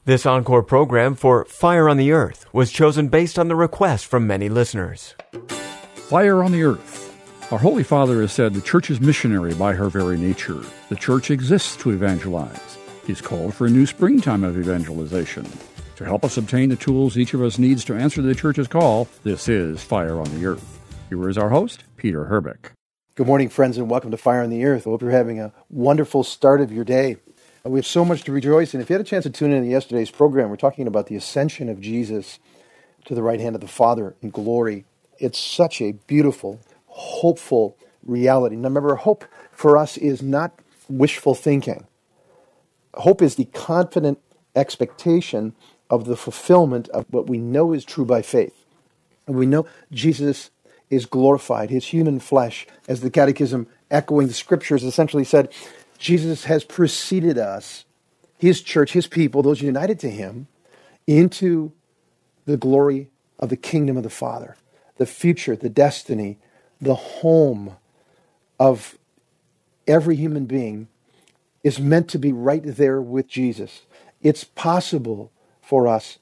This encore program for Fire on the Earth was chosen based on the request from many listeners. Fire on the Earth. Our Holy Father has said the Church is missionary by her very nature. The Church exists to evangelize. He's called for a new springtime of evangelization. To help us obtain the tools each of us needs to answer the Church's call, this is Fire on the Earth. Here is our host, Peter Herbeck. Good morning, friends, and welcome to Fire on the Earth. I hope you're having a wonderful start of your day. We have so much to rejoice in. If you had a chance to tune in to yesterday's program, we're talking about the ascension of Jesus to the right hand of the Father in glory. It's such a beautiful, hopeful reality. Now remember, hope for us is not wishful thinking. Hope is the confident expectation of the fulfillment of what we know is true by faith. And we know Jesus is glorified, his human flesh, as the Catechism echoing the Scriptures essentially said, Jesus has preceded us, his church, his people, those united to him, into the glory of the kingdom of the Father, the future, the destiny, the home of every human being is meant to be right there with Jesus. It's possible for us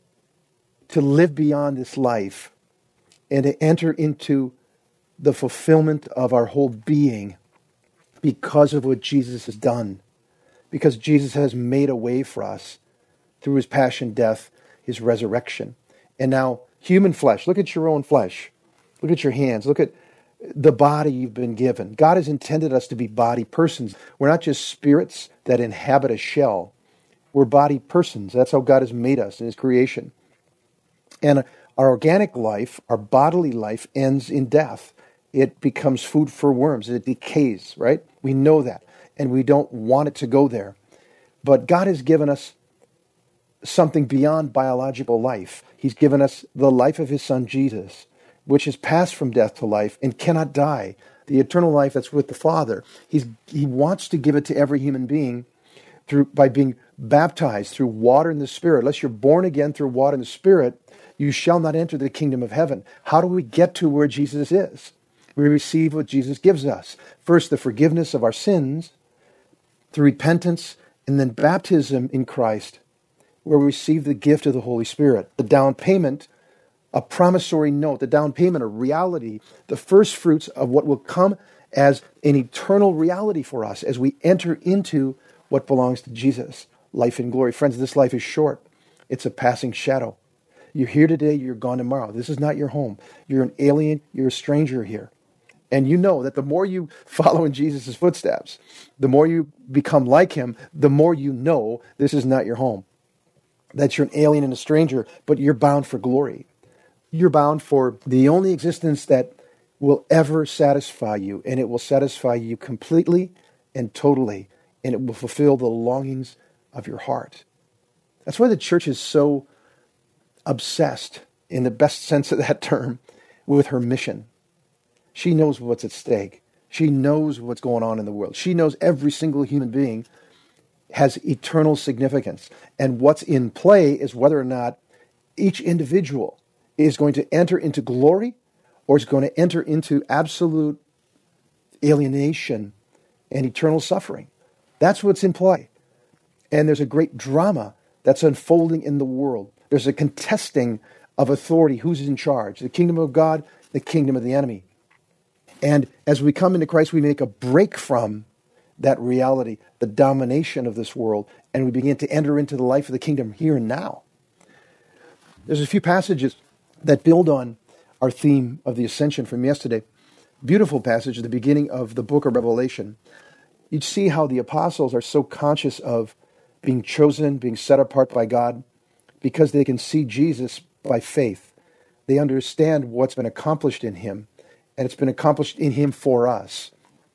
to live beyond this life and to enter into the fulfillment of our whole being because of what Jesus has done, because Jesus has made a way for us through his passion, death, his resurrection. And now, human flesh, look at your own flesh. Look at your hands. Look at the body you've been given. God has intended us to be body persons. We're not just spirits that inhabit a shell. We're body persons. That's how God has made us in his creation. And our organic life, our bodily life, ends in death. It becomes food for worms. It decays, right? We know that, and we don't want it to go there. But God has given us something beyond biological life. He's given us the life of his Son, Jesus, which is passed from death to life and cannot die. The eternal life that's with the Father. He wants to give it to every human being by being baptized through water and the Spirit. Unless you're born again through water and the Spirit, you shall not enter the kingdom of heaven. How do we get to where Jesus is? We receive what Jesus gives us. First, the forgiveness of our sins through repentance, and then baptism in Christ, where we receive the gift of the Holy Spirit. The down payment, a promissory note, the down payment, a reality, the first fruits of what will come as an eternal reality for us as we enter into what belongs to Jesus, life in glory. Friends, this life is short. It's a passing shadow. You're here today, you're gone tomorrow. This is not your home. You're an alien, you're a stranger here. And you know that the more you follow in Jesus' footsteps, the more you become like him, the more you know this is not your home. That you're an alien and a stranger, but you're bound for glory. You're bound for the only existence that will ever satisfy you, and it will satisfy you completely and totally, and it will fulfill the longings of your heart. That's why the church is so obsessed, in the best sense of that term, with her mission. She knows what's at stake. She knows what's going on in the world. She knows every single human being has eternal significance. And what's in play is whether or not each individual is going to enter into glory or is going to enter into absolute alienation and eternal suffering. That's what's in play. And there's a great drama that's unfolding in the world. There's a contesting of authority. Who's in charge? The kingdom of God, the kingdom of the enemy. And as we come into Christ, we make a break from that reality, the domination of this world, and we begin to enter into the life of the kingdom here and now. There's a few passages that build on our theme of the ascension from yesterday. Beautiful passage at the beginning of the book of Revelation. You see how the apostles are so conscious of being chosen, being set apart by God, because they can see Jesus by faith. They understand what's been accomplished in him, and it's been accomplished in him for us.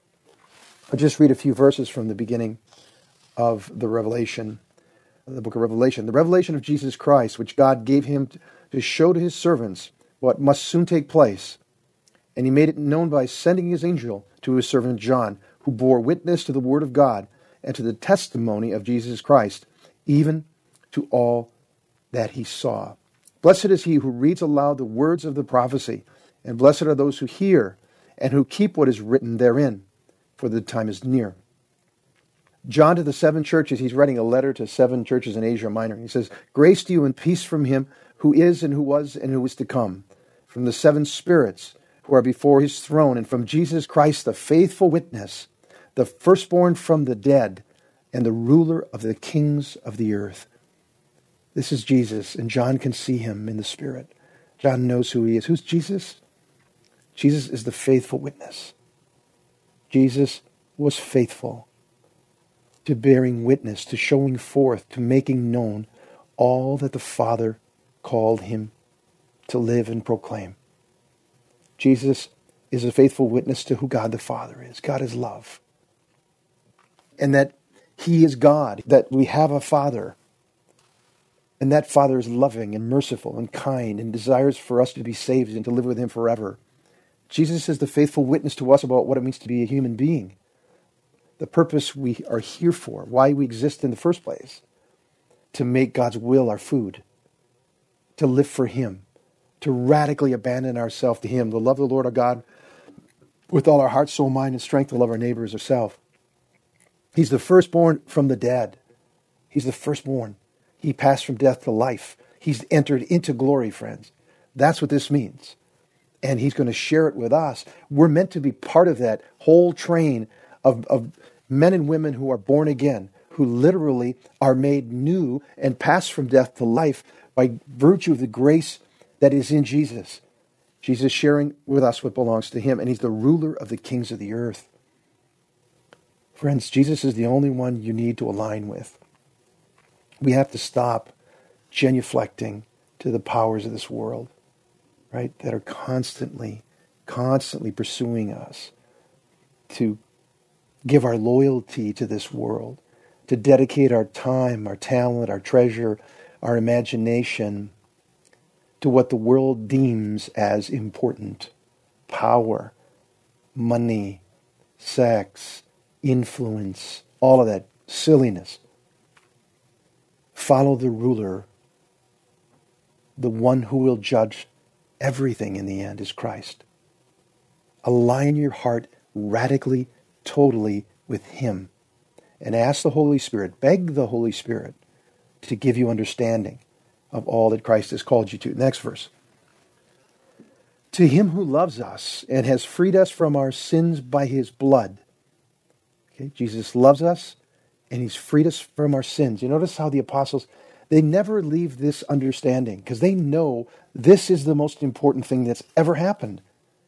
I'll just read a few verses from the beginning of the Revelation, the book of Revelation. The revelation of Jesus Christ, which God gave him to show to his servants what must soon take place. And he made it known by sending his angel to his servant John, who bore witness to the word of God and to the testimony of Jesus Christ, even to all that he saw. Blessed is he who reads aloud the words of the prophecy, and blessed are those who hear and who keep what is written therein, for the time is near. John to the 7 churches, he's writing a letter to 7 churches in Asia Minor. He says, grace to you and peace from him who is and who was and who is to come, from the 7 spirits who are before his throne, and from Jesus Christ, the faithful witness, the firstborn from the dead, and the ruler of the kings of the earth. This is Jesus, and John can see him in the Spirit. John knows who he is. Who's Jesus? Jesus is the faithful witness. Jesus was faithful to bearing witness, to showing forth, to making known all that the Father called him to live and proclaim. Jesus is a faithful witness to who God the Father is. God is love. And that he is God, that we have a Father. And that Father is loving and merciful and kind and desires for us to be saved and to live with him forever. Jesus is the faithful witness to us about what it means to be a human being. The purpose we are here for, why we exist in the first place. To make God's will our food. To live for him. To radically abandon ourselves to him. To love the Lord our God with all our heart, soul, mind, and strength. To love our neighbor as ourselves. He's the firstborn from the dead. He's the firstborn. He passed from death to life. He's entered into glory, friends. That's what this means. And he's going to share it with us. We're meant to be part of that whole train of men and women who are born again, who literally are made new and pass from death to life by virtue of the grace that is in Jesus. Jesus sharing with us what belongs to him, and he's the ruler of the kings of the earth. Friends, Jesus is the only one you need to align with. We have to stop genuflecting to the powers of this world, right, that are constantly pursuing us to give our loyalty to this world, to dedicate our time, our talent, our treasure, our imagination to what the world deems as important. Power, money, sex, influence, all of that silliness. Follow the ruler. The one who will judge everything in the end is Christ. Align your heart radically, totally with him. And ask the Holy Spirit, beg the Holy Spirit to give you understanding of all that Christ has called you to. Next verse. To him who loves us and has freed us from our sins by his blood. Okay, Jesus loves us and he's freed us from our sins. You notice how the apostles, they never leave this understanding because they know this is the most important thing that's ever happened.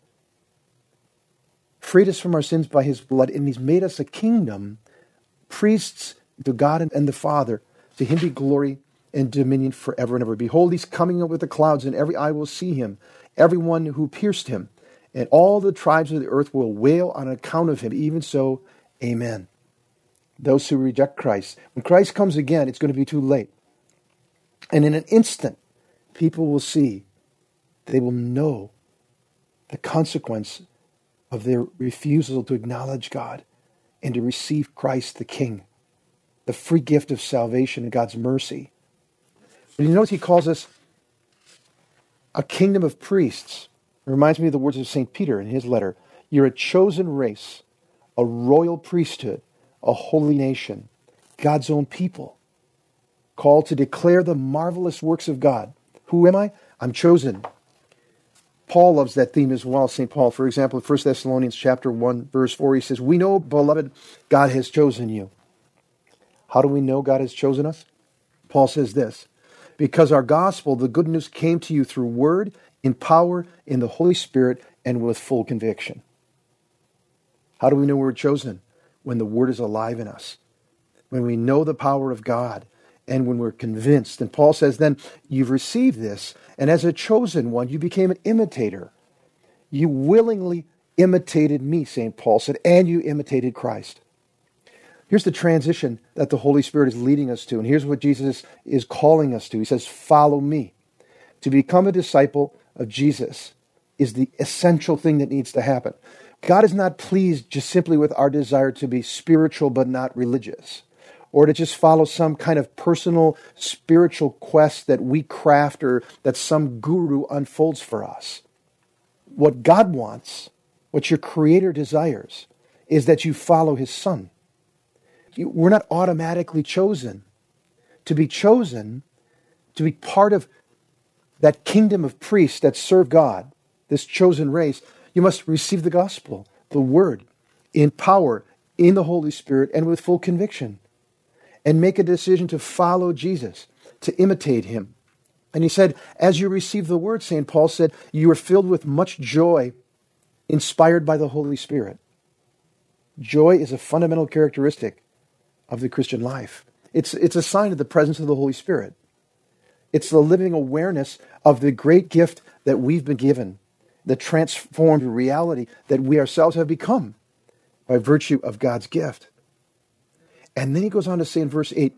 Freed us from our sins by his blood, and he's made us a kingdom, priests to God and the Father. To him be glory and dominion forever and ever. Behold, he's coming up with the clouds, and every eye will see him, everyone who pierced him, and all the tribes of the earth will wail on account of him. Even so, amen. Those who reject Christ, when Christ comes again, it's going to be too late. And in an instant, people will see, they will know the consequence of their refusal to acknowledge God and to receive Christ the King, the free gift of salvation and God's mercy. But you notice he calls us a kingdom of priests. It reminds me of the words of St. Peter in his letter. You're a chosen race, a royal priesthood, a holy nation, God's own people, called to declare the marvelous works of God. Who am I? I'm chosen. Paul loves that theme as well. St. Paul, for example, in 1 Thessalonians chapter 1, verse 4, he says, we know, beloved, God has chosen you. How do we know God has chosen us? Paul says this, because our gospel, the good news, came to you through word, in power, in the Holy Spirit, and with full conviction. How do we know we're chosen? When the word is alive in us, when we know the power of God, and when we're convinced. And Paul says, then you've received this, and as a chosen one, you became an imitator. You willingly imitated me, St. Paul said, and you imitated Christ. Here's the transition that the Holy Spirit is leading us to, and here's what Jesus is calling us to. He says, follow me. To become a disciple of Jesus is the essential thing that needs to happen. God is not pleased just simply with our desire to be spiritual but not religious, or to just follow some kind of personal spiritual quest that we craft or that some guru unfolds for us. What God wants, what your Creator desires, is that you follow His Son. We're not automatically chosen. To be chosen, to be part of that kingdom of priests that serve God, this chosen race, you must receive the gospel, the word, in power, in the Holy Spirit, and with full conviction. And make a decision to follow Jesus, to imitate him. And he said, as you receive the word, St. Paul said, you are filled with much joy, inspired by the Holy Spirit. Joy is a fundamental characteristic of the Christian life. It's a sign of the presence of the Holy Spirit. It's the living awareness of the great gift that we've been given, the transformed reality that we ourselves have become by virtue of God's gift. And then he goes on to say in verse 8,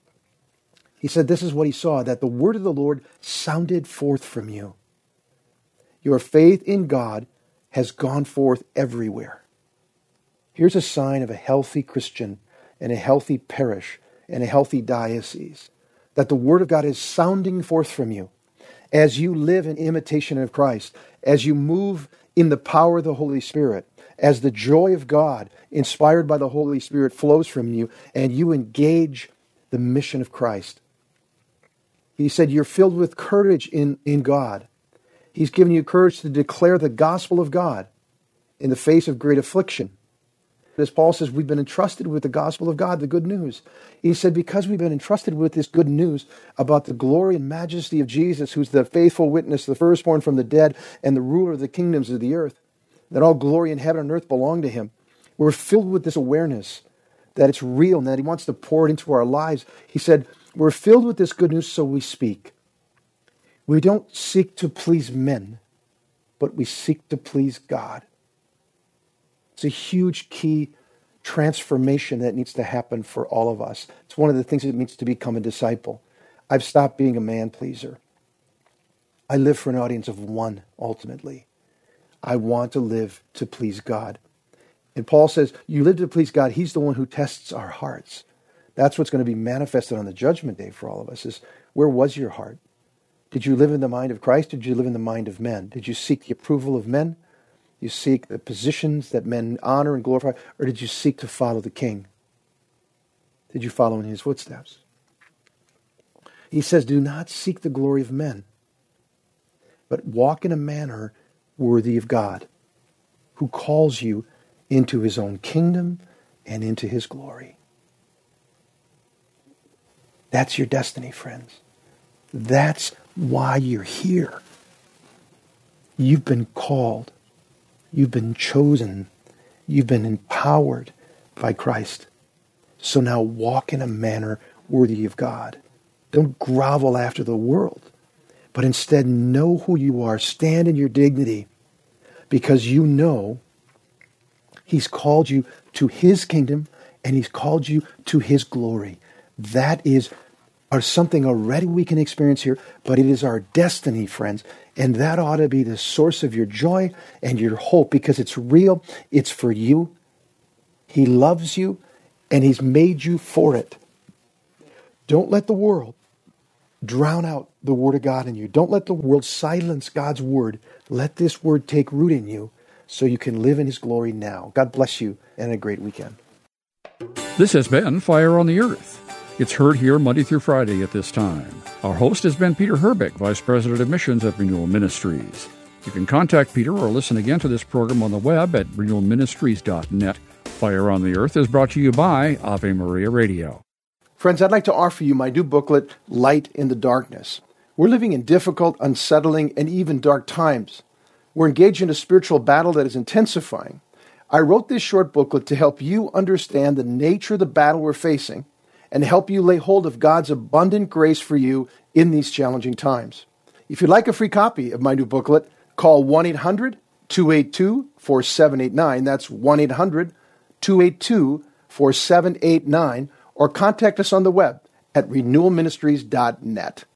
he said, this is what he saw, that the word of the Lord sounded forth from you. Your faith in God has gone forth everywhere. Here's a sign of a healthy Christian and a healthy parish and a healthy diocese, that the word of God is sounding forth from you as you live in imitation of Christ, as you move in the power of the Holy Spirit, as the joy of God, inspired by the Holy Spirit, flows from you, and you engage the mission of Christ. He said you're filled with courage in God. He's given you courage to declare the gospel of God in the face of great affliction. As Paul says, we've been entrusted with the gospel of God, the good news. He said, because we've been entrusted with this good news about the glory and majesty of Jesus, who's the faithful witness, the firstborn from the dead, and the ruler of the kingdoms of the earth, that all glory in heaven and earth belong to him. We're filled with this awareness that it's real and that he wants to pour it into our lives. He said, we're filled with this good news, so we speak. We don't seek to please men, but we seek to please God. It's a huge key transformation that needs to happen for all of us. It's one of the things that it means to become a disciple. I've stopped being a man pleaser. I live for an audience of one, ultimately. I want to live to please God. And Paul says, you live to please God. He's the one who tests our hearts. That's what's going to be manifested on the judgment day for all of us, is where was your heart? Did you live in the mind of Christ? Or did you live in the mind of men? Did you seek the approval of men? You seek the positions that men honor and glorify? Or did you seek to follow the King? Did you follow in his footsteps? He says, do not seek the glory of men, but walk in a manner worthy of God, who calls you into his own kingdom and into his glory. That's your destiny, friends. That's why you're here. You've been called. You've been chosen. You've been empowered by Christ. So now walk in a manner worthy of God. Don't grovel after the world, but instead know who you are. Stand in your dignity, because you know he's called you to his kingdom and he's called you to his glory. That is something already we can experience here, but it is our destiny, friends. And that ought to be the source of your joy and your hope, because it's real. It's for you. He loves you, and he's made you for it. Don't let the world drown out the word of God in you. Don't let the world silence God's word. Let this word take root in you so you can live in his glory now. God bless you, and a great weekend. This has been Fire on the Earth. It's heard here Monday through Friday at this time. Our host has been Peter Herbeck, Vice President of Missions at Renewal Ministries. You can contact Peter or listen again to this program on the web at renewalministries.net. Fire on the Earth is brought to you by Ave Maria Radio. Friends, I'd like to offer you my new booklet, Light in the Darkness. We're living in difficult, unsettling, and even dark times. We're engaged in a spiritual battle that is intensifying. I wrote this short booklet to help you understand the nature of the battle we're facing and help you lay hold of God's abundant grace for you in these challenging times. If you'd like a free copy of my new booklet, call 1-800-282-4789. That's 1-800-282-4789, or contact us on the web at renewalministries.net.